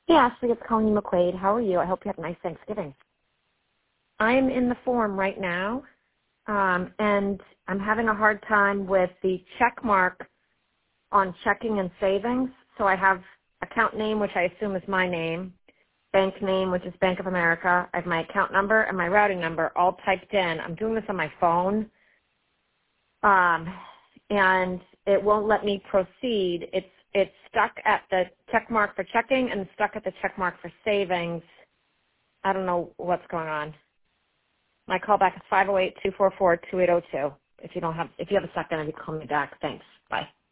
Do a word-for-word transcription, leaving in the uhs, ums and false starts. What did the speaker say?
Hey Ashley, it's Colleen McQuaid. How are you? I hope you had a nice Thanksgiving. I'm in the form right now, um, and I'm having a hard time with the check mark on checking and savings. So I have account name, which I assume is my name, bank name, which is Bank of America. I have my account number and my routing number all typed in. I'm doing this on my phone, um, and it won't let me proceed. It's it's stuck at the check mark for checking and stuck at the check mark for savings. I don't know what's going on. My callback is five oh eight, two four four, two eight oh two. If you don't have, if you have a second, if you call me back. Thanks. Bye.